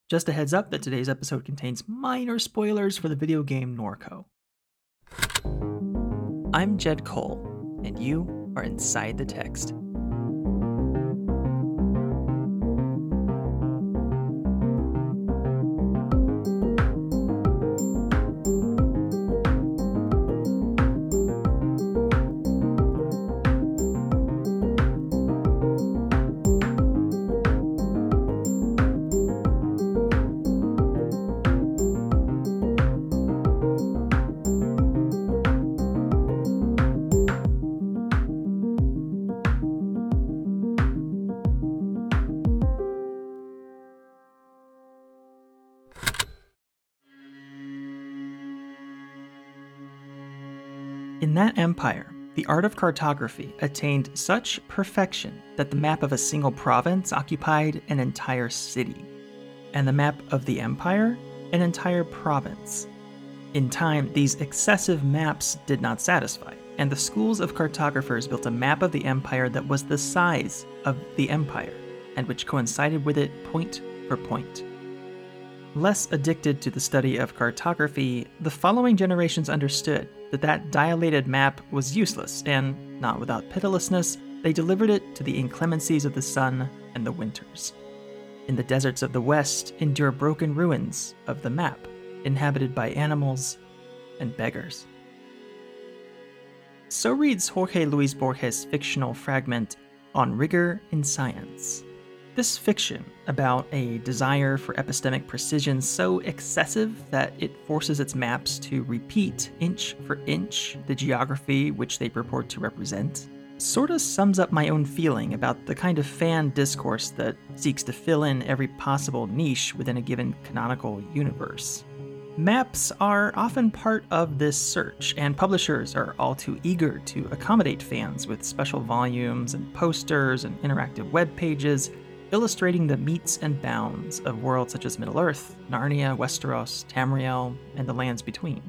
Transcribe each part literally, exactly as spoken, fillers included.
Just a heads up that today's episode contains minor spoilers for the video game Norco. I'm Jed Cole, and you are inside the text. In that empire, the art of cartography attained such perfection that the map of a single province occupied an entire city, and the map of the empire, an entire province. In time, these excessive maps did not satisfy, and the schools of cartographers built a map of the empire that was the size of the empire, and which coincided with it point for point. Less addicted to the study of cartography, the following generations understood that that dilated map was useless, and, not without pitilessness, they delivered it to the inclemencies of the sun and the winters. In the deserts of the West endure broken ruins of the map, inhabited by animals and beggars. So reads Jorge Luis Borges' fictional fragment On Rigor in Science. This fiction, about a desire for epistemic precision so excessive that it forces its maps to repeat inch for inch the geography which they purport to represent, sorta sums up my own feeling about the kind of fan discourse that seeks to fill in every possible niche within a given canonical universe. Maps are often part of this search, and publishers are all too eager to accommodate fans with special volumes and posters and interactive web pages, illustrating the metes and bounds of worlds such as Middle-earth, Narnia, Westeros, Tamriel, and the lands between.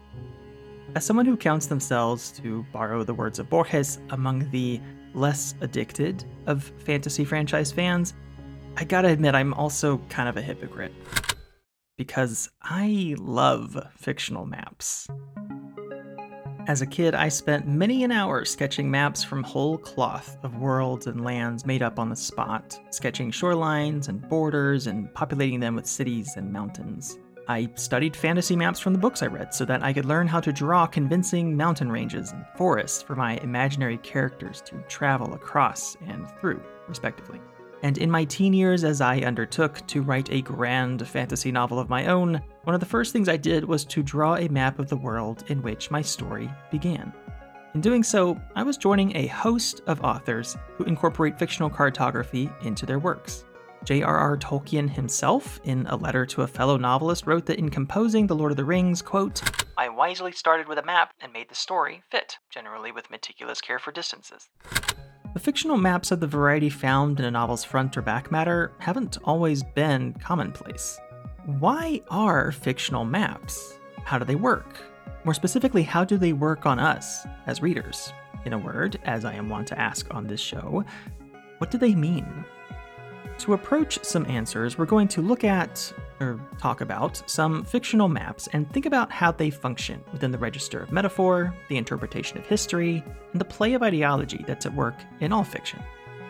As someone who counts themselves, to borrow the words of Borges, among the less addicted of fantasy franchise fans, I gotta admit I'm also kind of a hypocrite. Because I love fictional maps. As a kid, I spent many an hour sketching maps from whole cloth of worlds and lands made up on the spot, sketching shorelines and borders and populating them with cities and mountains. I studied fantasy maps from the books I read so that I could learn how to draw convincing mountain ranges and forests for my imaginary characters to travel across and through, respectively. And in my teen years, as I undertook to write a grand fantasy novel of my own, one of the first things I did was to draw a map of the world in which my story began. In doing so, I was joining a host of authors who incorporate fictional cartography into their works. J R R Tolkien himself, in a letter to a fellow novelist, wrote that in composing The Lord of the Rings, quote, "I wisely started with a map and made the story fit, generally with meticulous care for distances." The fictional maps of the variety found in a novel's front or back matter haven't always been commonplace. Why are fictional maps? How do they work? More specifically, how do they work on us as readers? In a word, as I am wont to ask on this show, what do they mean? To approach some answers, we're going to look at, or talk about, some fictional maps and think about how they function within the register of metaphor, the interpretation of history, and the play of ideology that's at work in all fiction.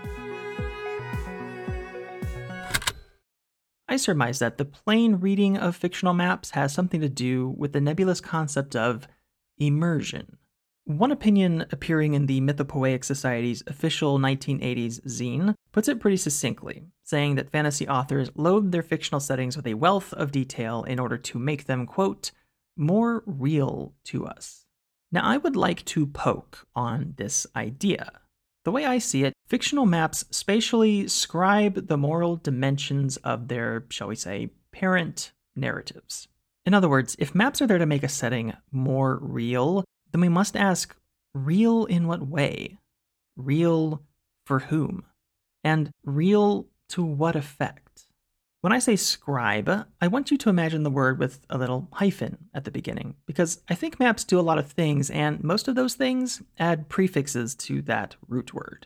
I surmise that the plain reading of fictional maps has something to do with the nebulous concept of immersion. One opinion appearing in the Mythopoeic Society's official nineteen eighties zine puts it pretty succinctly, saying that fantasy authors load their fictional settings with a wealth of detail in order to make them, quote, more real to us. Now, I would like to poke on this idea. The way I see it, fictional maps spatially scribe the moral dimensions of their, shall we say, parent narratives. In other words, if maps are there to make a setting more real, then we must ask, real in what way? Real for whom? And real to what effect? When I say scribe, I want you to imagine the word with a little hyphen at the beginning, because I think maps do a lot of things, and most of those things add prefixes to that root word.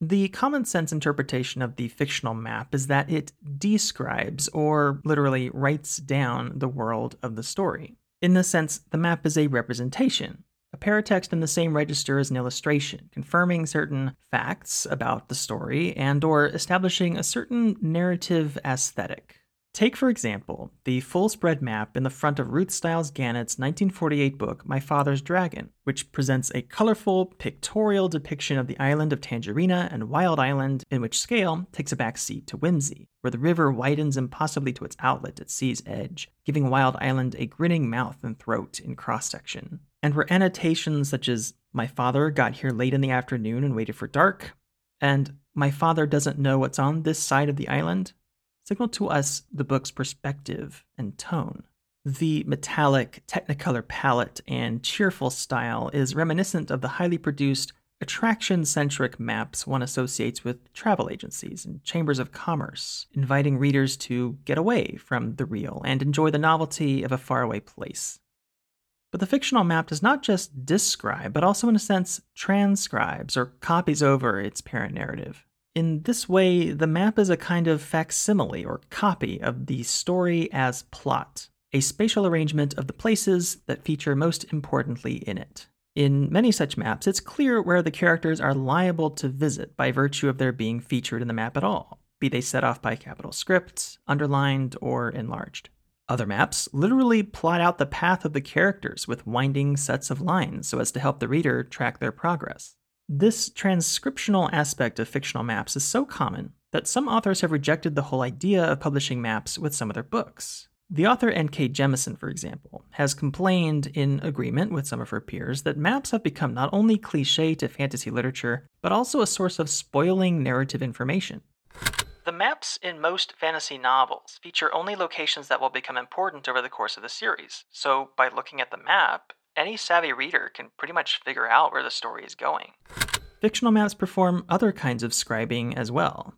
The common sense interpretation of the fictional map is that it describes, or literally writes down, the world of the story. In this sense, the map is a representation, a paratext in the same register as an illustration, confirming certain facts about the story and or establishing a certain narrative aesthetic. Take, for example, the full-spread map in the front of Ruth Stiles Gannett's nineteen forty-eight book, My Father's Dragon, which presents a colorful, pictorial depiction of the island of Tangerina and Wild Island, in which scale takes a back seat to whimsy, where the river widens impossibly to its outlet at sea's edge, giving Wild Island a grinning mouth and throat in cross-section, and where annotations such as, My father got here late in the afternoon and waited for dark, and My father doesn't know what's on this side of the island, signal to us the book's perspective and tone. The metallic, technicolor palette and cheerful style is reminiscent of the highly produced, attraction-centric maps one associates with travel agencies and chambers of commerce, inviting readers to get away from the real and enjoy the novelty of a faraway place. But the fictional map does not just describe, but also in a sense transcribes or copies over its parent narrative. In this way, the map is a kind of facsimile or copy of the story as plot, a spatial arrangement of the places that feature most importantly in it. In many such maps, it's clear where the characters are liable to visit by virtue of their being featured in the map at all, be they set off by capital script, underlined, or enlarged. Other maps literally plot out the path of the characters with winding sets of lines so as to help the reader track their progress. This transcriptional aspect of fictional maps is so common that some authors have rejected the whole idea of publishing maps with some of their books. The author N K Jemisin, for example, has complained in agreement with some of her peers that maps have become not only cliché to fantasy literature, but also a source of spoiling narrative information. The maps in most fantasy novels feature only locations that will become important over the course of the series, so by looking at the map, any savvy reader can pretty much figure out where the story is going. Fictional maps perform other kinds of scribing as well.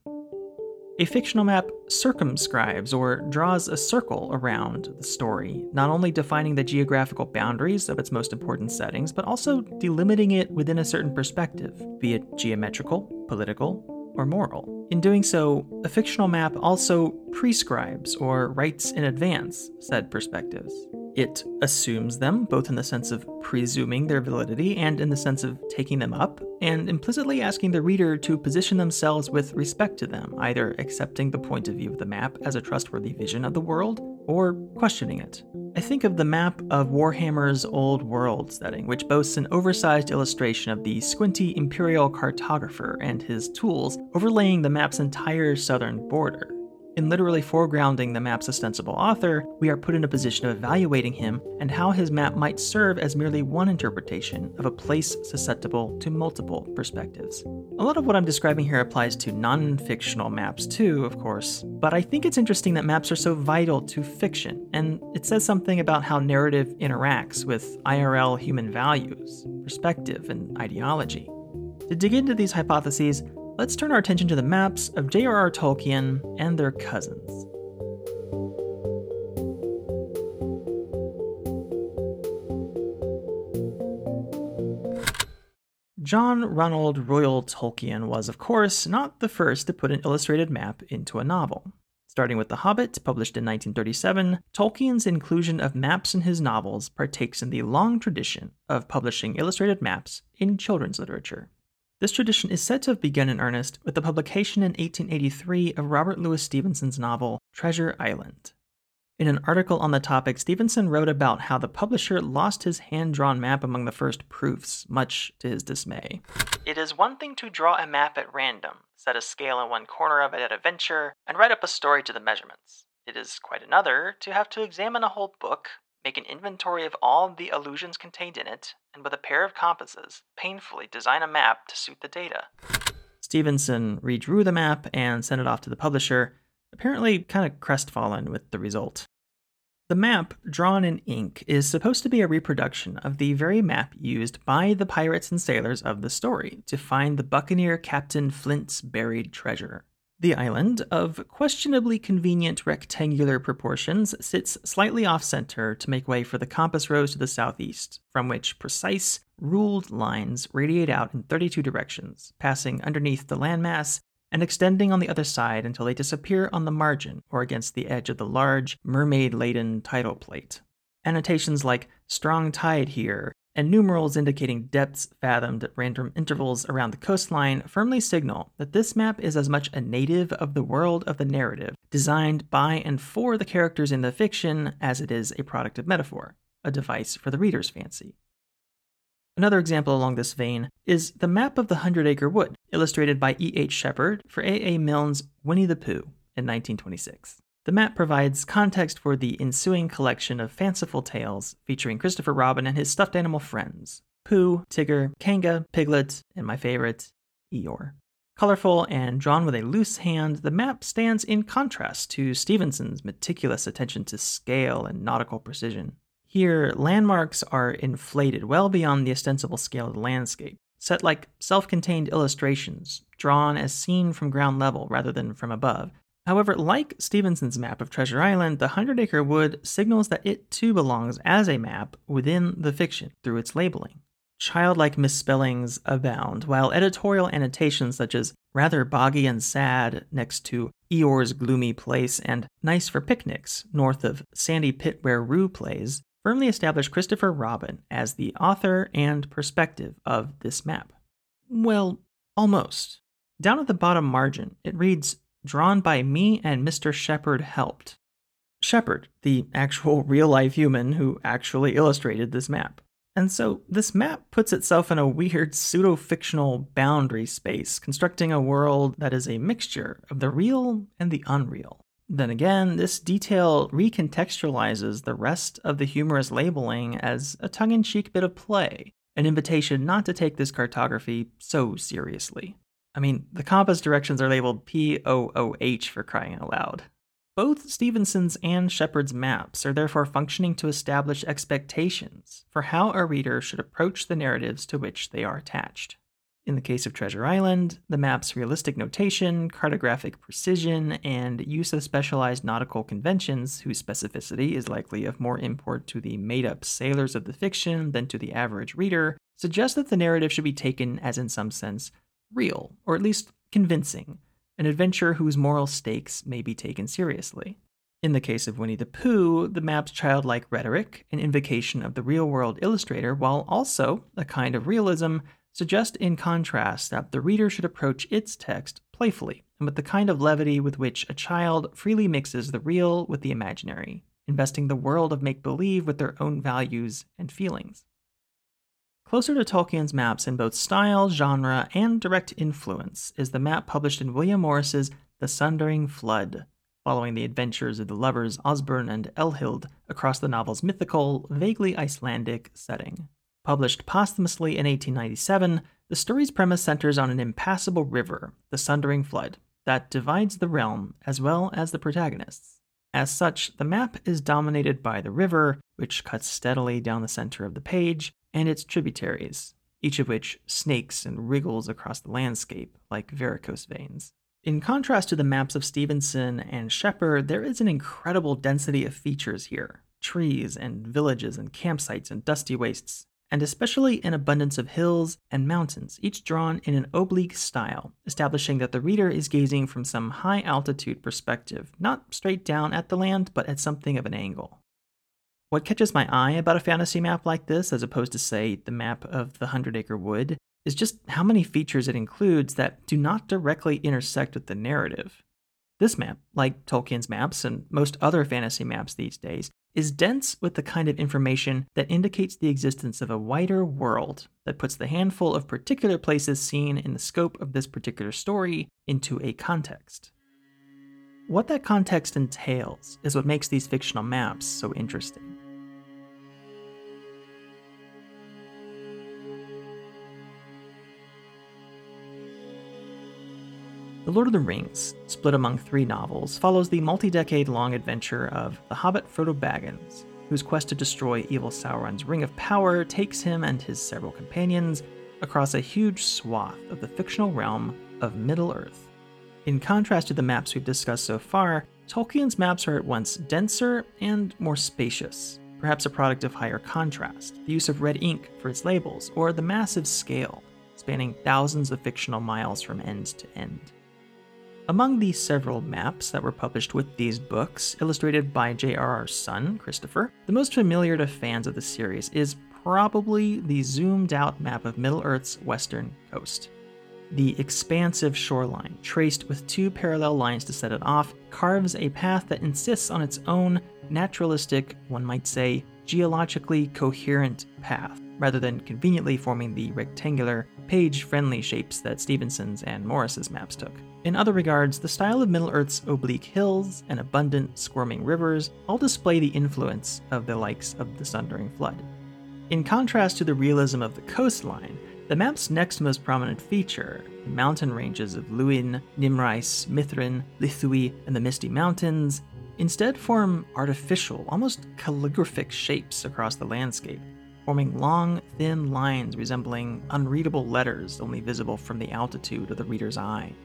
A fictional map circumscribes or draws a circle around the story, not only defining the geographical boundaries of its most important settings, but also delimiting it within a certain perspective, be it geometrical, political, or moral. In doing so, a fictional map also prescribes or writes in advance said perspectives. It assumes them, both in the sense of presuming their validity and in the sense of taking them up, and implicitly asking the reader to position themselves with respect to them, either accepting the point of view of the map as a trustworthy vision of the world, or questioning it. I think of the map of Warhammer's Old World setting, which boasts an oversized illustration of the squinty Imperial cartographer and his tools overlaying the map's entire southern border. In literally foregrounding the map's ostensible author, we are put in a position of evaluating him and how his map might serve as merely one interpretation of a place susceptible to multiple perspectives. A lot of what I'm describing here applies to non-fictional maps too, of course, but I think it's interesting that maps are so vital to fiction, and it says something about how narrative interacts with I R L human values, perspective, and ideology. To dig into these hypotheses, let's turn our attention to the maps of J R R Tolkien and their cousins. John Ronald Reuel Tolkien was, of course, not the first to put an illustrated map into a novel. Starting with The Hobbit, published in nineteen thirty-seven, Tolkien's inclusion of maps in his novels partakes in the long tradition of publishing illustrated maps in children's literature. This tradition is said to have begun in earnest with the publication in eighteen eighty-three of Robert Louis Stevenson's novel Treasure Island. In an article on the topic, Stevenson wrote about how the publisher lost his hand-drawn map among the first proofs, much to his dismay. It is one thing to draw a map at random, set a scale in one corner of it at a venture, and write up a story to the measurements. It is quite another to have to examine a whole book, make an inventory of all the allusions contained in it, and with a pair of compasses, painfully design a map to suit the data. Stevenson redrew the map and sent it off to the publisher, apparently kind of crestfallen with the result. The map, drawn in ink, is supposed to be a reproduction of the very map used by the pirates and sailors of the story to find the buccaneer Captain Flint's buried treasure. The island, of questionably convenient rectangular proportions, sits slightly off-center to make way for the compass rose to the southeast, from which precise, ruled lines radiate out in thirty-two directions, passing underneath the landmass and extending on the other side until they disappear on the margin or against the edge of the large, mermaid-laden tidal plate. Annotations like "strong tide here" and numerals indicating depths fathomed at random intervals around the coastline firmly signal that this map is as much a native of the world of the narrative, designed by and for the characters in the fiction, as it is a product of metaphor, a device for the reader's fancy. Another example along this vein is the map of the Hundred Acre Wood, illustrated by E H Shepard for A A Milne's Winnie the Pooh in nineteen twenty-six. The map provides context for the ensuing collection of fanciful tales featuring Christopher Robin and his stuffed animal friends, Pooh, Tigger, Kanga, Piglet, and my favorite, Eeyore. Colorful and drawn with a loose hand, the map stands in contrast to Stevenson's meticulous attention to scale and nautical precision. Here, landmarks are inflated well beyond the ostensible scale of the landscape, set like self-contained illustrations, drawn as seen from ground level rather than from above. However, like Stevenson's map of Treasure Island, the Hundred Acre Wood signals that it too belongs as a map within the fiction through its labeling. Childlike misspellings abound, while editorial annotations such as "rather boggy and sad" next to Eeyore's gloomy place and "nice for picnics" north of Sandy Pit where Roo plays firmly establish Christopher Robin as the author and perspective of this map. Well, almost. Down at the bottom margin, it reads, "Drawn by me and Mister Shepard helped." Shepard, the actual real-life human who actually illustrated this map. And so this map puts itself in a weird pseudo-fictional boundary space, constructing a world that is a mixture of the real and the unreal. Then again, this detail recontextualizes the rest of the humorous labeling as a tongue-in-cheek bit of play, an invitation not to take this cartography so seriously. I mean, the compass directions are labeled P O O H for crying out loud. Both Stevenson's and Shepard's maps are therefore functioning to establish expectations for how a reader should approach the narratives to which they are attached. In the case of Treasure Island, the map's realistic notation, cartographic precision, and use of specialized nautical conventions whose specificity is likely of more import to the made-up sailors of the fiction than to the average reader, suggest that the narrative should be taken as in some sense real, or at least convincing, an adventure whose moral stakes may be taken seriously. In the case of Winnie the Pooh, the map's childlike rhetoric, an invocation of the real-world illustrator, while also a kind of realism, suggest in contrast that the reader should approach its text playfully and with the kind of levity with which a child freely mixes the real with the imaginary, investing the world of make-believe with their own values and feelings. Closer to Tolkien's maps in both style, genre, and direct influence is the map published in William Morris's The Sundering Flood, following the adventures of the lovers Osborne and Elhild across the novel's mythical, vaguely Icelandic setting. Published posthumously in eighteen ninety-seven, the story's premise centers on an impassable river, the Sundering Flood, that divides the realm as well as the protagonists. As such, the map is dominated by the river, which cuts steadily down the center of the page, and its tributaries, each of which snakes and wriggles across the landscape like varicose veins. In contrast to the maps of Stevenson and Shepard, there is an incredible density of features here, trees and villages and campsites and dusty wastes, and especially an abundance of hills and mountains, each drawn in an oblique style, establishing that the reader is gazing from some high-altitude perspective, not straight down at the land, but at something of an angle. What catches my eye about a fantasy map like this, as opposed to, say, the map of the Hundred Acre Wood, is just how many features it includes that do not directly intersect with the narrative. This map, like Tolkien's maps and most other fantasy maps these days, is dense with the kind of information that indicates the existence of a wider world that puts the handful of particular places seen in the scope of this particular story into a context. What that context entails is what makes these fictional maps so interesting. The Lord of the Rings, split among three novels, follows the multi-decade-long adventure of the hobbit Frodo Baggins, whose quest to destroy evil Sauron's Ring of Power takes him and his several companions across a huge swath of the fictional realm of Middle-earth. In contrast to the maps we've discussed so far, Tolkien's maps are at once denser and more spacious, perhaps a product of higher contrast, the use of red ink for its labels, or the massive scale, spanning thousands of fictional miles from end to end. Among the several maps that were published with these books, illustrated by J R R's son, Christopher, the most familiar to fans of the series is probably the zoomed-out map of Middle-earth's western coast. The expansive shoreline, traced with two parallel lines to set it off, carves a path that insists on its own naturalistic, one might say, geologically coherent path, rather than conveniently forming the rectangular, page-friendly shapes that Stevenson's and Morris's maps took. In other regards, the style of Middle-earth's oblique hills and abundant, squirming rivers all display the influence of the likes of the Sundering Flood. In contrast to the realism of the coastline, the map's next most prominent feature, the mountain ranges of Luin, Nimrais, Mithrin, Lithui, and the Misty Mountains, instead form artificial, almost calligraphic shapes across the landscape, forming long, thin lines resembling unreadable letters only visible from the altitude of the reader's eye.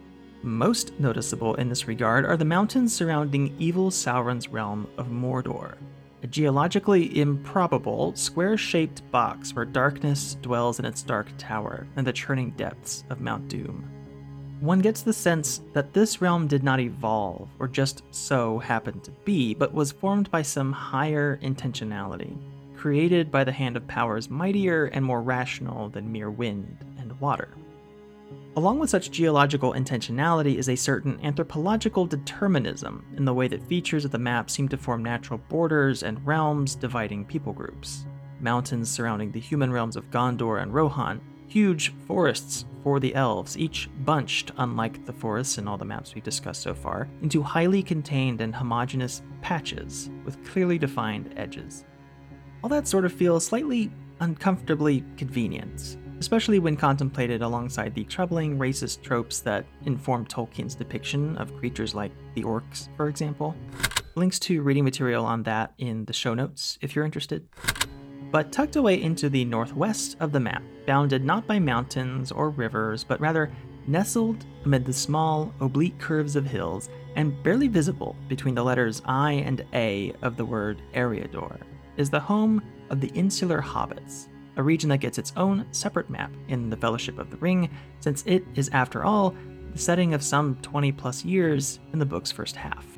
Most noticeable in this regard are the mountains surrounding evil Sauron's realm of Mordor, a geologically improbable, square-shaped box where darkness dwells in its dark tower and the churning depths of Mount Doom. One gets the sense that this realm did not evolve or just so happen to be, but was formed by some higher intentionality, created by the hand of powers mightier and more rational than mere wind and water. Along with such geological intentionality is a certain anthropological determinism in the way that features of the map seem to form natural borders and realms dividing people groups. Mountains surrounding the human realms of Gondor and Rohan, huge forests for the elves, each bunched, unlike the forests in all the maps we've discussed so far, into highly contained and homogeneous patches with clearly defined edges. All that sort of feels slightly uncomfortably convenient, especially when contemplated alongside the troubling racist tropes that inform Tolkien's depiction of creatures like the orcs, for example. Links to reading material on that in the show notes if you're interested. But tucked away into the northwest of the map, bounded not by mountains or rivers, but rather nestled amid the small, oblique curves of hills, and barely visible between the letters I and A of the word Eriador, is the home of the Insular Hobbits, a region that gets its own separate map in the Fellowship of the Ring, since it is, after all, the setting of some twenty plus years in the book's first half.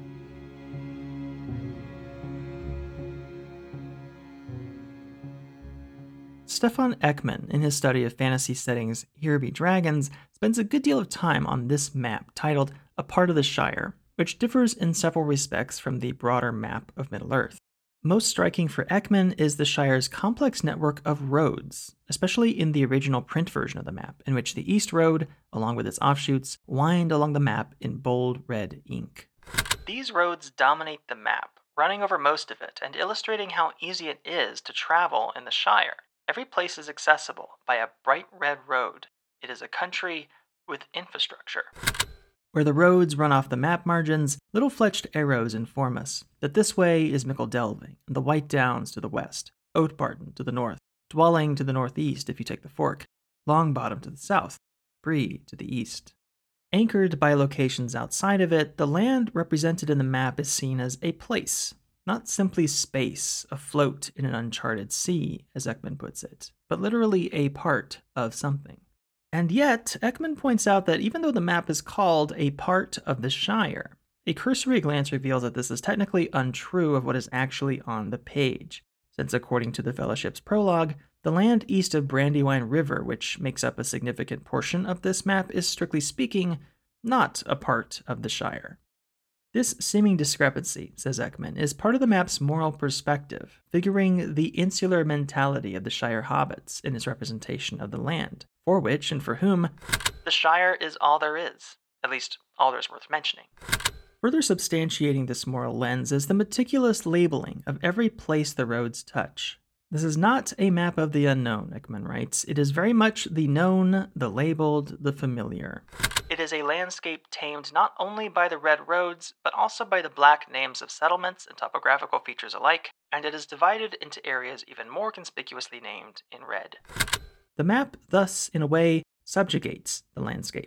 Stefan Ekman, in his study of fantasy settings Here Be Dragons, spends a good deal of time on this map titled A Part of the Shire, which differs in several respects from the broader map of Middle-earth. Most striking for Ekman is the Shire's complex network of roads, especially in the original print version of the map, in which the East Road, along with its offshoots, wind along the map in bold red ink. These roads dominate the map, running over most of it and illustrating how easy it is to travel in the Shire. Every place is accessible by a bright red road. It is a country with infrastructure. Where the roads run off the map margins, little fletched arrows inform us that this way is Mickledelving and the White Downs to the west, Oatbarton to the north, Dwelling to the northeast if you take the Fork, Longbottom to the south, Bree to the east. Anchored by locations outside of it, the land represented in the map is seen as a place, not simply space afloat in an uncharted sea, as Ekman puts it, but literally a part of something. And yet, Ekman points out that even though the map is called a part of the Shire, a cursory glance reveals that this is technically untrue of what is actually on the page, since according to the Fellowship's prologue, the land east of Brandywine River, which makes up a significant portion of this map, is strictly speaking not a part of the Shire. This seeming discrepancy, says Ekman, is part of the map's moral perspective, figuring the insular mentality of the Shire hobbits in its representation of the land, for which and for whom the Shire is all there is, at least all there's worth mentioning. Further substantiating this moral lens is the meticulous labeling of every place the roads touch. This is not a map of the unknown, Ekman writes. It is very much the known, the labeled, the familiar. It is a landscape tamed not only by the red roads, but also by the black names of settlements and topographical features alike, and it is divided into areas even more conspicuously named in red. The map, thus, in a way, subjugates the landscape.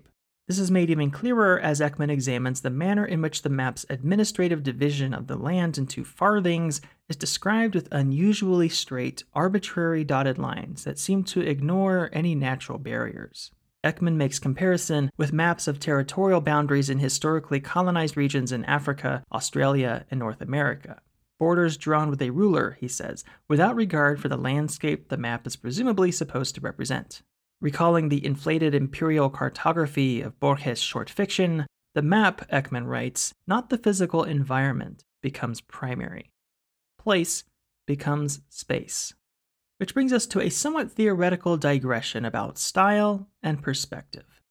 This is made even clearer as Ekman examines the manner in which the map's administrative division of the land into farthings is described with unusually straight, arbitrary dotted lines that seem to ignore any natural barriers. Ekman makes comparison with maps of territorial boundaries in historically colonized regions in Africa, Australia, and North America. Borders drawn with a ruler, he says, without regard for the landscape the map is presumably supposed to represent. Recalling the inflated imperial cartography of Borges' short fiction, the map, Ekman writes, not the physical environment, becomes primary. Place becomes space. Which brings us to a somewhat theoretical digression about style and perspective.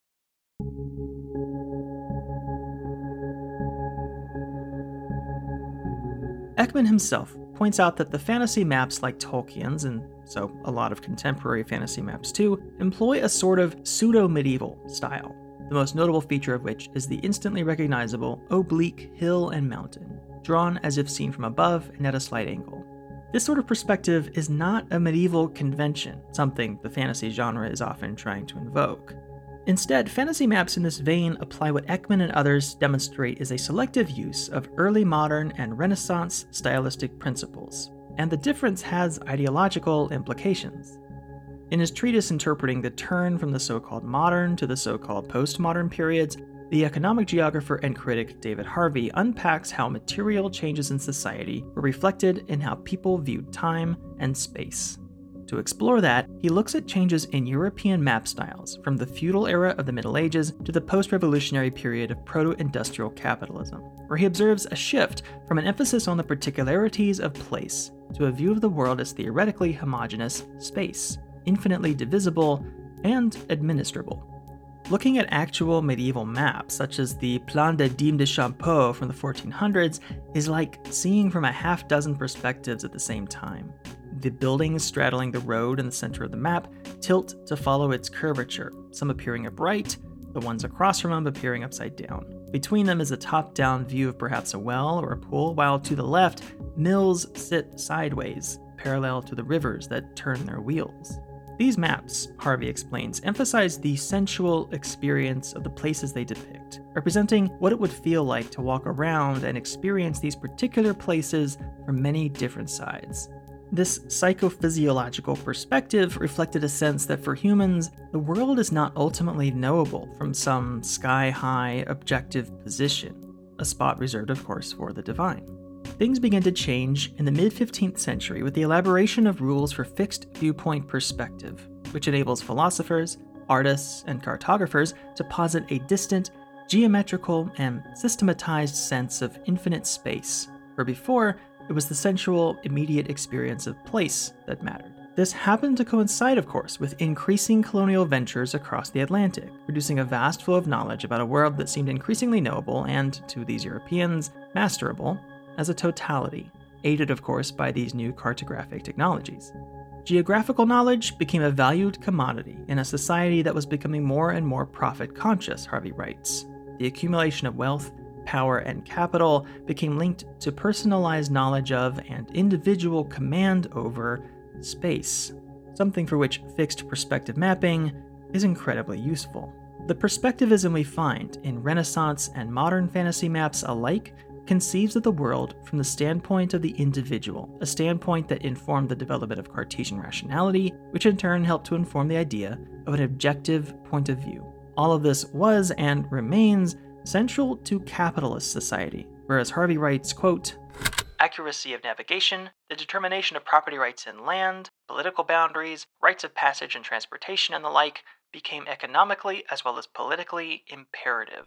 Ekman himself points out that the fantasy maps like Tolkien's, and so a lot of contemporary fantasy maps too, employ a sort of pseudo-medieval style, the most notable feature of which is the instantly recognizable oblique hill and mountain, drawn as if seen from above and at a slight angle. This sort of perspective is not a medieval convention, something the fantasy genre is often trying to invoke. Instead, fantasy maps in this vein apply what Ekman and others demonstrate is a selective use of early modern and Renaissance stylistic principles, and the difference has ideological implications. In his treatise interpreting the turn from the so-called modern to the so-called postmodern periods, the economic geographer and critic David Harvey unpacks how material changes in society were reflected in how people viewed time and space. To explore that, he looks at changes in European map styles from the feudal era of the Middle Ages to the post-revolutionary period of proto-industrial capitalism, where he observes a shift from an emphasis on the particularities of place to a view of the world as theoretically homogeneous space, infinitely divisible, and administrable. Looking at actual medieval maps, such as the Plan de Dîmes de Champeaux from the fourteen hundreds, is like seeing from a half dozen perspectives at the same time. The buildings straddling the road in the center of the map tilt to follow its curvature, some appearing upright, the ones across from them appearing upside down. Between them is a top-down view of perhaps a well or a pool, while to the left, mills sit sideways, parallel to the rivers that turn their wheels. These maps, Harvey explains, emphasize the sensual experience of the places they depict, representing what it would feel like to walk around and experience these particular places from many different sides. This psychophysiological perspective reflected a sense that for humans, the world is not ultimately knowable from some sky-high objective position, a spot reserved, of course, for the divine. Things began to change in the mid-fifteenth century with the elaboration of rules for fixed viewpoint perspective, which enables philosophers, artists, and cartographers to posit a distant, geometrical, and systematized sense of infinite space, where before, it was the sensual, immediate experience of place that mattered. This happened to coincide, of course, with increasing colonial ventures across the Atlantic, producing a vast flow of knowledge about a world that seemed increasingly knowable and, to these Europeans, masterable as a totality, aided, of course, by these new cartographic technologies. Geographical knowledge became a valued commodity in a society that was becoming more and more profit-conscious, Harvey writes. The accumulation of wealth, power, and capital became linked to personalized knowledge of and individual command over space, something for which fixed perspective mapping is incredibly useful. The perspectivism we find in Renaissance and modern fantasy maps alike conceives of the world from the standpoint of the individual, a standpoint that informed the development of Cartesian rationality, which in turn helped to inform the idea of an objective point of view. All of this was and remains central to capitalist society, whereas Harvey writes, quote, accuracy of navigation, the determination of property rights in land, political boundaries, rights of passage and transportation, and the like became economically as well as politically imperative.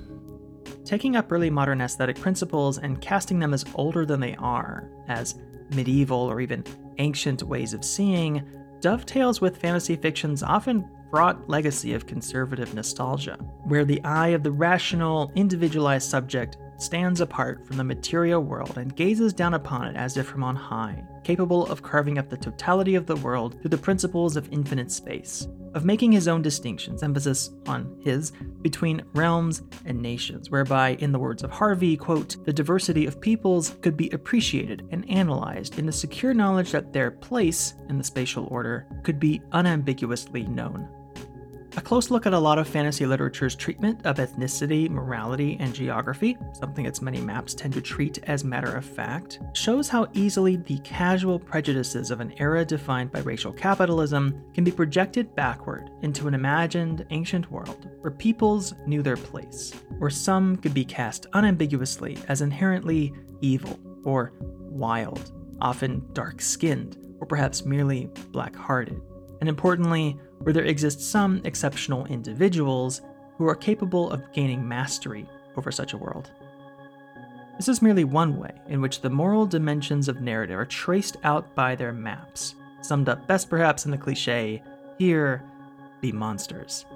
Taking up early modern aesthetic principles and casting them as older than they are, as medieval or even ancient ways of seeing, dovetails with fantasy fiction's often fraught legacy of conservative nostalgia, where the eye of the rational, individualized subject stands apart from the material world and gazes down upon it as if from on high, capable of carving up the totality of the world through the principles of infinite space, of making his own distinctions, emphasis on his, between realms and nations, whereby, in the words of Harvey, quote, the diversity of peoples could be appreciated and analyzed in the secure knowledge that their place in the spatial order could be unambiguously known. A close look at a lot of fantasy literature's treatment of ethnicity, morality, and geography, something its many maps tend to treat as matter of fact, shows how easily the casual prejudices of an era defined by racial capitalism can be projected backward into an imagined ancient world where peoples knew their place, where some could be cast unambiguously as inherently evil or wild, often dark-skinned, or perhaps merely black-hearted, and importantly, where there exist some exceptional individuals who are capable of gaining mastery over such a world. This is merely one way in which the moral dimensions of narrative are traced out by their maps, summed up best perhaps in the cliche, "Here be monsters."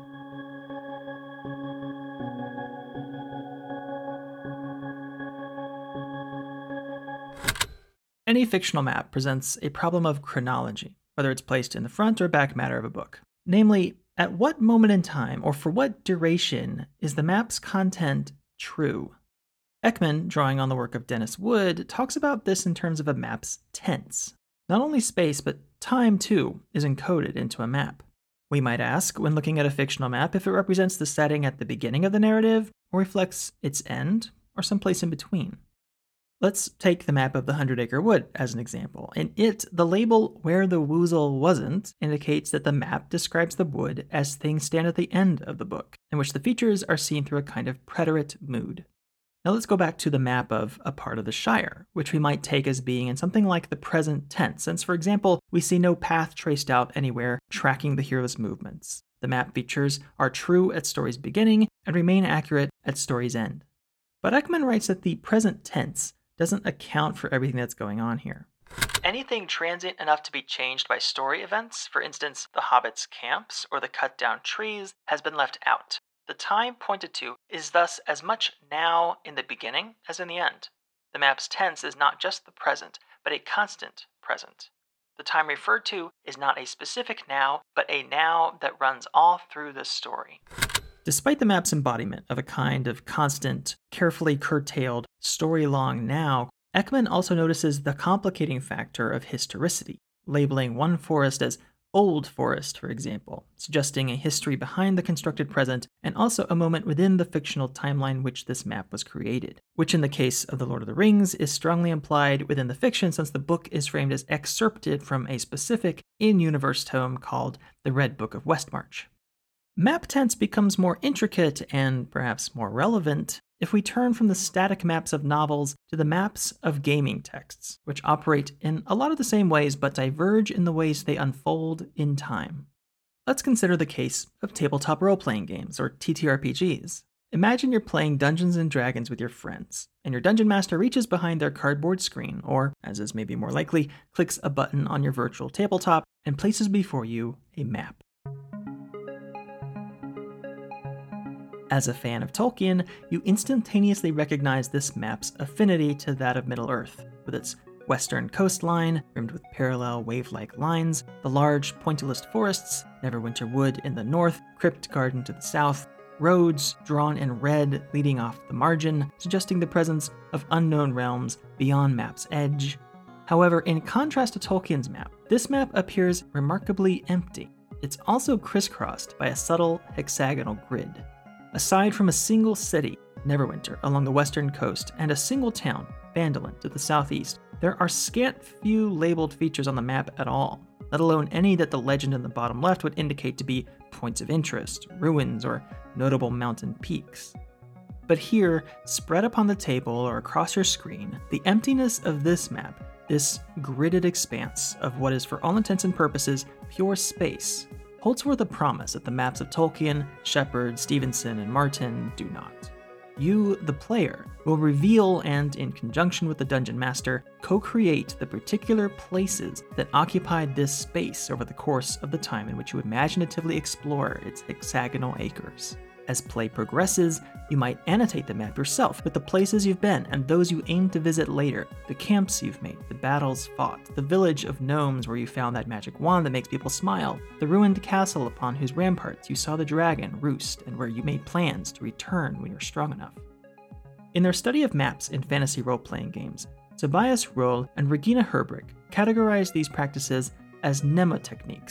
Any fictional map presents a problem of chronology, whether it's placed in the front or back matter of a book. Namely, at what moment in time, or for what duration, is the map's content true? Ekman, drawing on the work of Dennis Wood, talks about this in terms of a map's tense. Not only space, but time too, is encoded into a map. We might ask, when looking at a fictional map, if it represents the setting at the beginning of the narrative, or reflects its end, or someplace in between. Let's take the map of the Hundred Acre Wood as an example. In it, the label "Where the Woozle Wasn't" indicates that the map describes the wood as things stand at the end of the book, in which the features are seen through a kind of preterite mood. Now let's go back to the map of a part of the Shire, which we might take as being in something like the present tense, since, for example, we see no path traced out anywhere tracking the hero's movements. The map features are true at story's beginning and remain accurate at story's end. But Ekman writes that the present tense doesn't account for everything that's going on here. Anything transient enough to be changed by story events, for instance, the hobbits' camps or the cut-down trees, has been left out. The time pointed to is thus as much now in the beginning as in the end. The map's tense is not just the present, but a constant present. The time referred to is not a specific now, but a now that runs all through the story. Despite the map's embodiment of a kind of constant, carefully curtailed, story-long now, Ekman also notices the complicating factor of historicity, labeling one forest as Old Forest, for example, suggesting a history behind the constructed present and also a moment within the fictional timeline which this map was created, which in the case of The Lord of the Rings is strongly implied within the fiction since the book is framed as excerpted from a specific in-universe tome called The Red Book of Westmarch. Map tense becomes more intricate and perhaps more relevant if we turn from the static maps of novels to the maps of gaming texts, which operate in a lot of the same ways but diverge in the ways they unfold in time. Let's consider the case of tabletop role-playing games, or T T R P Gs. Imagine you're playing Dungeons and Dragons with your friends, and your dungeon master reaches behind their cardboard screen, or, as is maybe more likely, clicks a button on your virtual tabletop and places before you a map. As a fan of Tolkien, you instantaneously recognize this map's affinity to that of Middle-earth, with its western coastline, rimmed with parallel wave-like lines, the large, pointillist forests, Neverwinter Wood in the north, Crypt Garden to the south, roads drawn in red leading off the margin, suggesting the presence of unknown realms beyond map's edge. However, in contrast to Tolkien's map, this map appears remarkably empty. It's also crisscrossed by a subtle hexagonal grid. Aside from a single city, Neverwinter, along the western coast, and a single town, Phandalin, to the southeast, there are scant few labeled features on the map at all, let alone any that the legend in the bottom left would indicate to be points of interest, ruins, or notable mountain peaks. But here, spread upon the table or across your screen, the emptiness of this map, this gridded expanse of what is for all intents and purposes pure space, holds forth a promise that the maps of Tolkien, Shepard, Stevenson, and Martin do not. You, the player, will reveal and, in conjunction with the Dungeon Master, co-create the particular places that occupied this space over the course of the time in which you imaginatively explore its hexagonal acres. As play progresses, you might annotate the map yourself with the places you've been and those you aim to visit later, the camps you've made, the battles fought, the village of gnomes where you found that magic wand that makes people smile, the ruined castle upon whose ramparts you saw the dragon roost and where you made plans to return when you're strong enough. In their study of maps in fantasy role-playing games, Tobias Rohl and Regina Herbrich categorize these practices as mnemotechniques,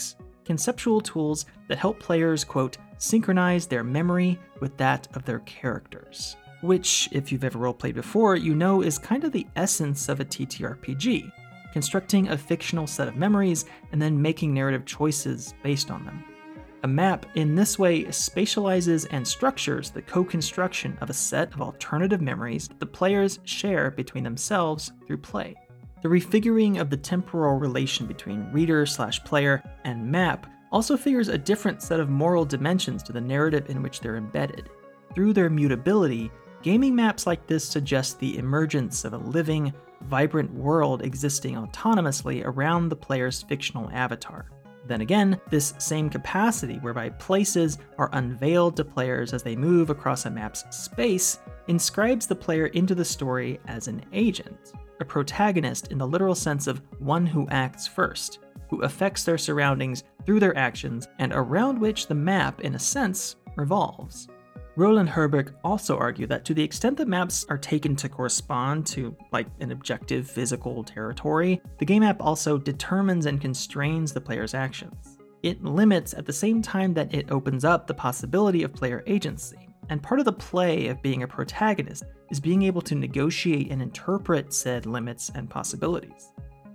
conceptual tools that help players, quote, synchronize their memory with that of their characters. Which, if you've ever roleplayed before, you know is kind of the essence of a T T R P G, constructing a fictional set of memories and then making narrative choices based on them. A map, in this way, spatializes and structures the co-construction of a set of alternative memories the players share between themselves through play. The refiguring of the temporal relation between reader slash player and map also figures a different set of moral dimensions to the narrative in which they're embedded. Through their mutability, gaming maps like this suggest the emergence of a living, vibrant world existing autonomously around the player's fictional avatar. Then again, this same capacity whereby places are unveiled to players as they move across a map's space inscribes the player into the story as an agent, a protagonist in the literal sense of one who acts first, who affects their surroundings through their actions and around which the map, in a sense, revolves. Roland Herberg also argued that to the extent that maps are taken to correspond to, like, an objective physical territory, the game map also determines and constrains the player's actions. It limits at the same time that it opens up the possibility of player agency, and part of the play of being a protagonist is being able to negotiate and interpret said limits and possibilities.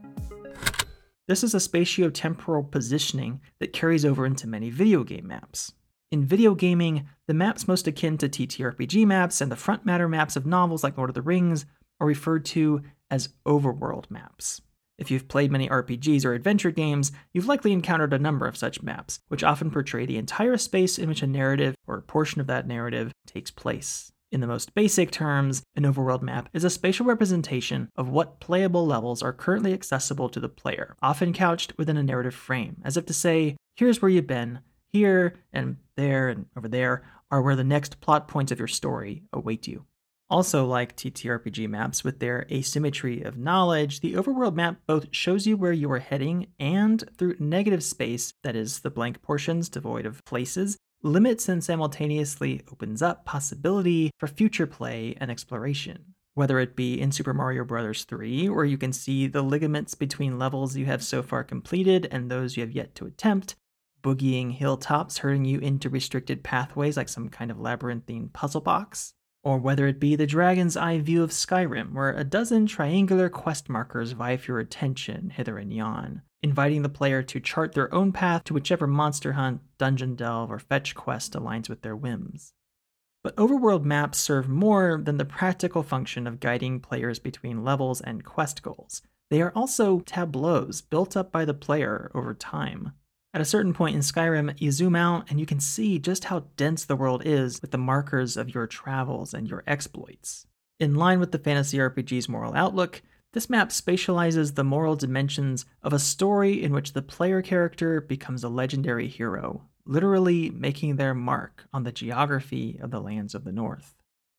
This is a spatiotemporal positioning that carries over into many video game maps. In video gaming, the maps most akin to T T R P G maps and the front matter maps of novels like Lord of the Rings are referred to as overworld maps. If you've played many R P Gs or adventure games, you've likely encountered a number of such maps, which often portray the entire space in which a narrative or a portion of that narrative takes place. In the most basic terms, an overworld map is a spatial representation of what playable levels are currently accessible to the player, often couched within a narrative frame, as if to say, here's where you've been, here and there and over there are where the next plot points of your story await you. Also, like T T R P G maps with their asymmetry of knowledge, the overworld map both shows you where you are heading and, through negative space, that is, the blank portions devoid of places, limits and simultaneously opens up possibility for future play and exploration. Whether it be in Super Mario Bros. three, where you can see the ligaments between levels you have so far completed and those you have yet to attempt, boogieing hilltops herding you into restricted pathways like some kind of labyrinthine puzzle box, or whether it be the Dragon's Eye view of Skyrim, where a dozen triangular quest markers vie for your attention hither and yon, inviting the player to chart their own path to whichever monster hunt, dungeon delve, or fetch quest aligns with their whims. But overworld maps serve more than the practical function of guiding players between levels and quest goals. They are also tableaus built up by the player over time. At a certain point in Skyrim, you zoom out and you can see just how dense the world is with the markers of your travels and your exploits. In line with the fantasy R P G's moral outlook, this map spatializes the moral dimensions of a story in which the player character becomes a legendary hero, literally making their mark on the geography of the lands of the North.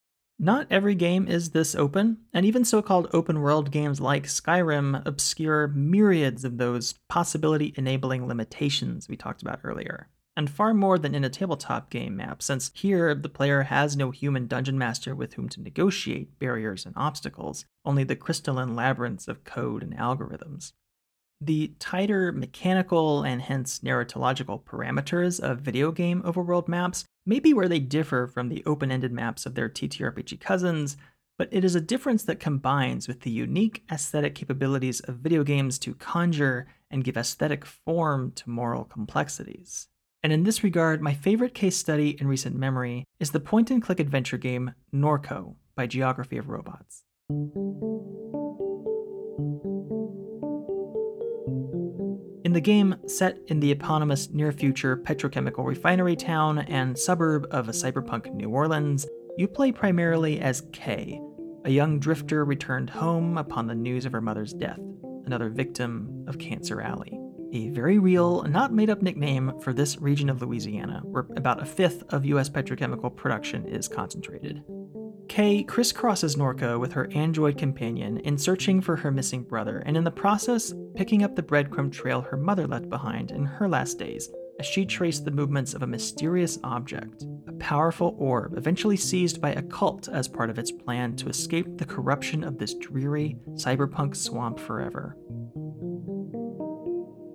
Not every game is this open, and even so-called open-world games like Skyrim obscure myriads of those possibility-enabling limitations we talked about earlier, and far more than in a tabletop game map, since here the player has no human dungeon master with whom to negotiate barriers and obstacles, only the crystalline labyrinths of code and algorithms. The tighter mechanical and hence narratological parameters of video game overworld maps may be where they differ from the open-ended maps of their T T R P G cousins, but it is a difference that combines with the unique aesthetic capabilities of video games to conjure and give aesthetic form to moral complexities. And in this regard, my favorite case study in recent memory is the point-and-click adventure game Norco by Geography of Robots. In the game, set in the eponymous near-future petrochemical refinery town and suburb of a cyberpunk New Orleans, you play primarily as Kay, a young drifter returned home upon the news of her mother's death, another victim of Cancer Alley, a very real, not made-up nickname for this region of Louisiana, where about a fifth of U S petrochemical production is concentrated. Kay crisscrosses Norco with her android companion in searching for her missing brother, and in the process, picking up the breadcrumb trail her mother left behind in her last days, as she traced the movements of a mysterious object, a powerful orb eventually seized by a cult as part of its plan to escape the corruption of this dreary cyberpunk swamp forever. For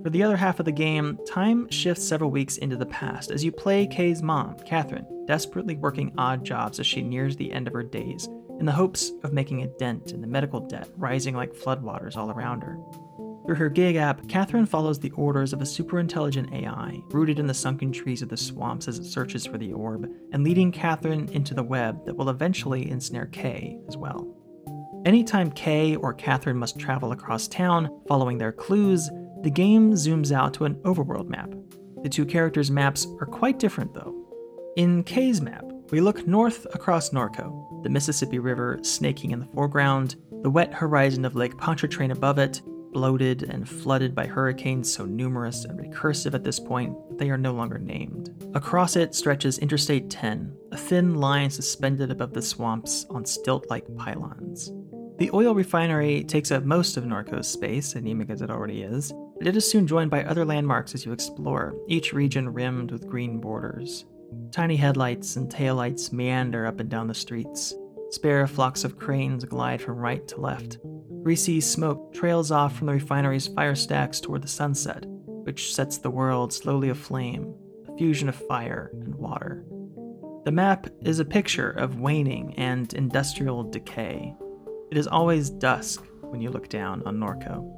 For the other half of the game, time shifts several weeks into the past as you play Kay's mom, Catherine, desperately working odd jobs as she nears the end of her days, in the hopes of making a dent in the medical debt rising like floodwaters all around her. Through her gig app, Catherine follows the orders of a superintelligent A I, rooted in the sunken trees of the swamps as it searches for the orb, and leading Catherine into the web that will eventually ensnare Kay as well. Anytime Kay or Catherine must travel across town, following their clues, the game zooms out to an overworld map. The two characters' maps are quite different though. In Kay's map, we look north across Norco, the Mississippi River snaking in the foreground, the wet horizon of Lake Pontchartrain above it, bloated and flooded by hurricanes so numerous and recursive at this point that they are no longer named. Across it stretches Interstate ten, a thin line suspended above the swamps on stilt-like pylons. The oil refinery takes up most of Norco's space, anemic as it already is, but it is soon joined by other landmarks as you explore, each region rimmed with green borders. Tiny headlights and taillights meander up and down the streets. Spare flocks of cranes glide from right to left. Greasy smoke trails off from the refinery's fire stacks toward the sunset, which sets the world slowly aflame, a fusion of fire and water. The map is a picture of waning and industrial decay. It is always dusk when you look down on Norco.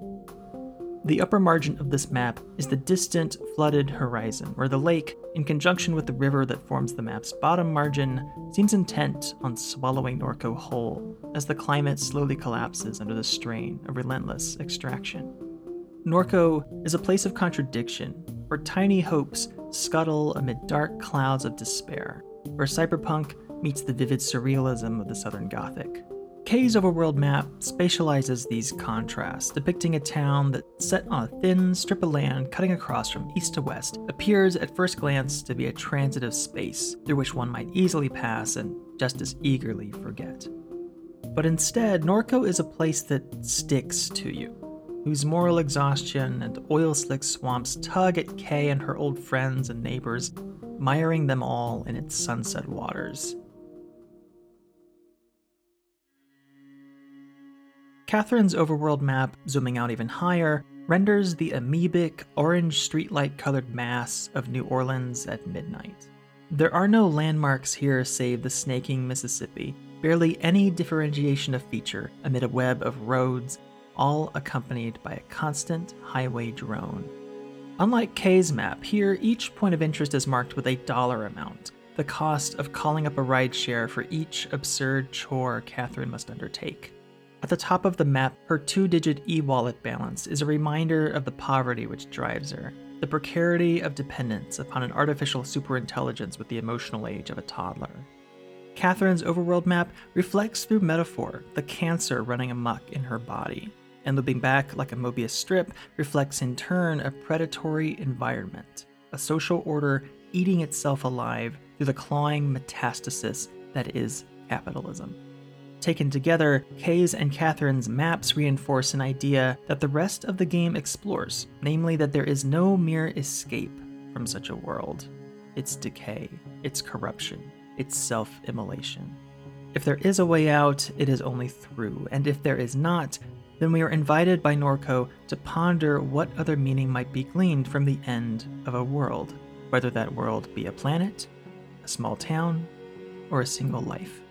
The upper margin of this map is the distant, flooded horizon, where the lake, in conjunction with the river that forms the map's bottom margin, seems intent on swallowing Norco whole, as the climate slowly collapses under the strain of relentless extraction. Norco is a place of contradiction, where tiny hopes scuttle amid dark clouds of despair, where cyberpunk meets the vivid surrealism of the Southern Gothic. Kay's overworld map spatializes these contrasts, depicting a town that, set on a thin strip of land cutting across from east to west, appears at first glance to be a transitive space through which one might easily pass and just as eagerly forget. But instead, Norco is a place that sticks to you, whose moral exhaustion and oil-slick swamps tug at Kay and her old friends and neighbors, miring them all in its sunset waters. Catherine's overworld map, zooming out even higher, renders the amoebic, orange streetlight-colored mass of New Orleans at midnight. There are no landmarks here save the snaking Mississippi, barely any differentiation of feature amid a web of roads, all accompanied by a constant highway drone. Unlike Kay's map, here each point of interest is marked with a dollar amount, the cost of calling up a rideshare for each absurd chore Catherine must undertake. At the top of the map, her two-digit e-wallet balance is a reminder of the poverty which drives her, the precarity of dependence upon an artificial superintelligence with the emotional age of a toddler. Catherine's overworld map reflects through metaphor the cancer running amok in her body, and looping back like a Mobius strip reflects in turn a predatory environment, a social order eating itself alive through the clawing metastasis that is capitalism. Taken together, Kay's and Catherine's maps reinforce an idea that the rest of the game explores, namely that there is no mere escape from such a world. Its decay, its corruption, its self-immolation. If there is a way out, it is only through, and if there is not, then we are invited by Norco to ponder what other meaning might be gleaned from the end of a world, whether that world be a planet, a small town, or a single life.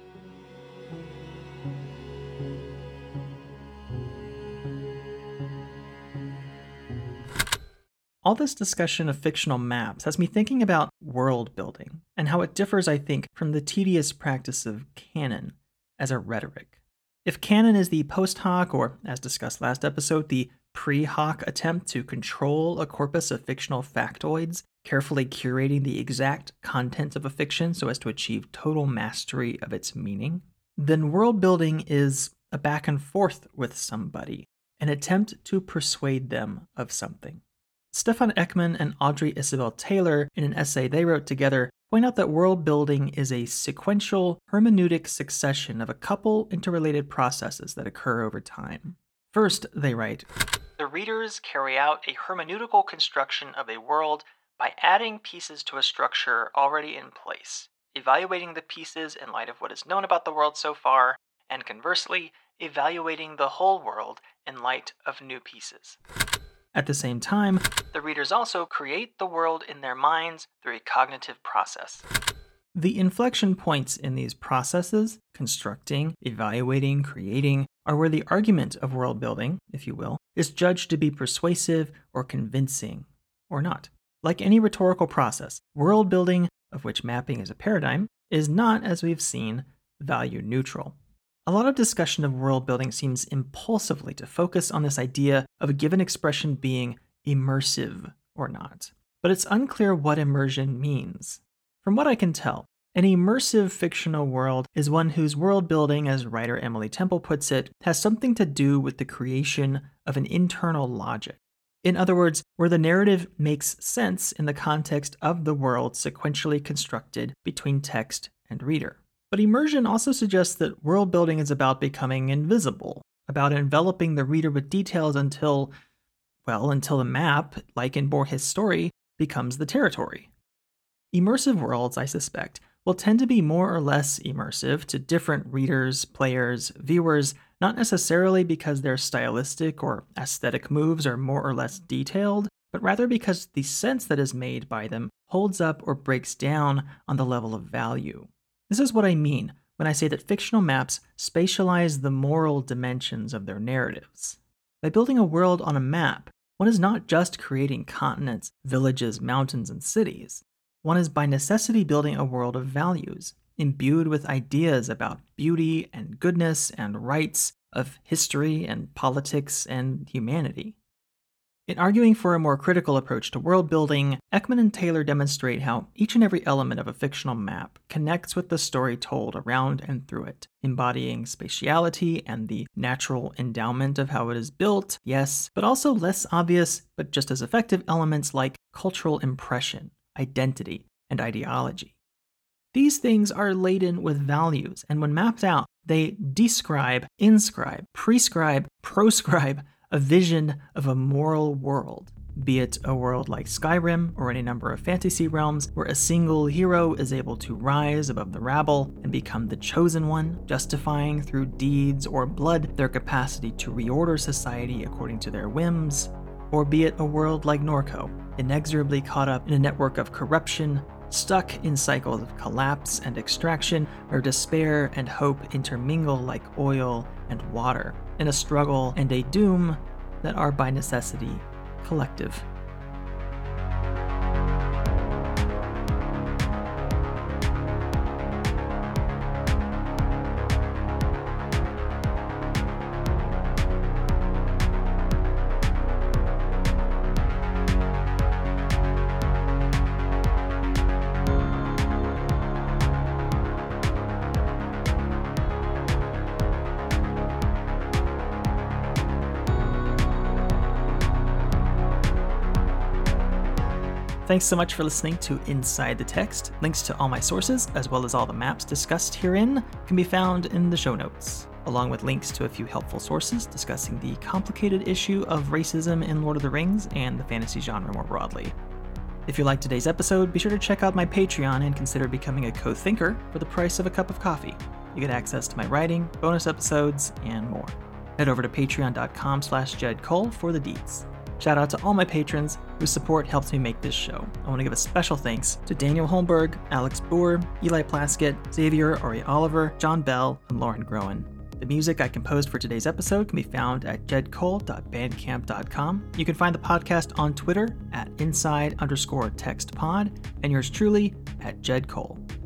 All this discussion of fictional maps has me thinking about world building and how it differs, I think, from the tedious practice of canon as a rhetoric. If canon is the post hoc, or as discussed last episode, the pre-hoc attempt to control a corpus of fictional factoids, carefully curating the exact content of a fiction so as to achieve total mastery of its meaning, then world building is a back and forth with somebody, an attempt to persuade them of something. Stefan Ekman and Audrey Isabel Taylor, in an essay they wrote together, point out that world building is a sequential, hermeneutic succession of a couple interrelated processes that occur over time. First, they write, the readers carry out a hermeneutical construction of a world by adding pieces to a structure already in place, evaluating the pieces in light of what is known about the world so far, and conversely, evaluating the whole world in light of new pieces. At the same time, the readers also create the world in their minds through a cognitive process. The inflection points in these processes, constructing, evaluating, creating, are where the argument of world building, if you will, is judged to be persuasive or convincing, or not. Like any rhetorical process, world building, of which mapping is a paradigm, is not, as we've seen, value neutral. A lot of discussion of world building seems impulsively to focus on this idea of a given expression being immersive or not. But it's unclear what immersion means. From what I can tell, an immersive fictional world is one whose world building, as writer Emily Temple puts it, has something to do with the creation of an internal logic. In other words, where the narrative makes sense in the context of the world sequentially constructed between text and reader. But immersion also suggests that world building is about becoming invisible, about enveloping the reader with details until, well, until the map, like in Borges' story, becomes the territory. Immersive worlds, I suspect, will tend to be more or less immersive to different readers, players, viewers, not necessarily because their stylistic or aesthetic moves are more or less detailed, but rather because the sense that is made by them holds up or breaks down on the level of value. This is what I mean when I say that fictional maps spatialize the moral dimensions of their narratives. By building a world on a map, one is not just creating continents, villages, mountains, and cities. One is by necessity building a world of values, imbued with ideas about beauty and goodness and rights, of history and politics and humanity. In arguing for a more critical approach to world building, Ekman and Taylor demonstrate how each and every element of a fictional map connects with the story told around and through it, embodying spatiality and the natural endowment of how it is built, yes, but also less obvious but just as effective elements like cultural impression, identity, and ideology. These things are laden with values, and when mapped out, they describe, inscribe, prescribe, proscribe a vision of a moral world, be it a world like Skyrim or any number of fantasy realms where a single hero is able to rise above the rabble and become the chosen one, justifying through deeds or blood their capacity to reorder society according to their whims, or be it a world like Norco, inexorably caught up in a network of corruption, stuck in cycles of collapse and extraction, where despair and hope intermingle like oil and water, in a struggle and a doom that are by necessity collective. Thanks so much for listening to Inside the Text. Links to all my sources, as well as all the maps discussed herein, can be found in the show notes, along with links to a few helpful sources discussing the complicated issue of racism in Lord of the Rings and the fantasy genre more broadly. If you liked today's episode, be sure to check out my Patreon and consider becoming a co-thinker for the price of a cup of coffee. You get access to my writing, bonus episodes, and more. Head over to patreon.com slash jedcole for the deets. Shout out to all my patrons whose support helps me make this show. I want to give a special thanks to Daniel Holmberg, Alex Boer, Eli Plaskett, Xavier Ori Oliver, John Bell, and Lauren Groen. The music I composed for today's episode can be found at jedcole dot bandcamp dot com. You can find the podcast on Twitter at inside underscore text pod, and yours truly at jedcole.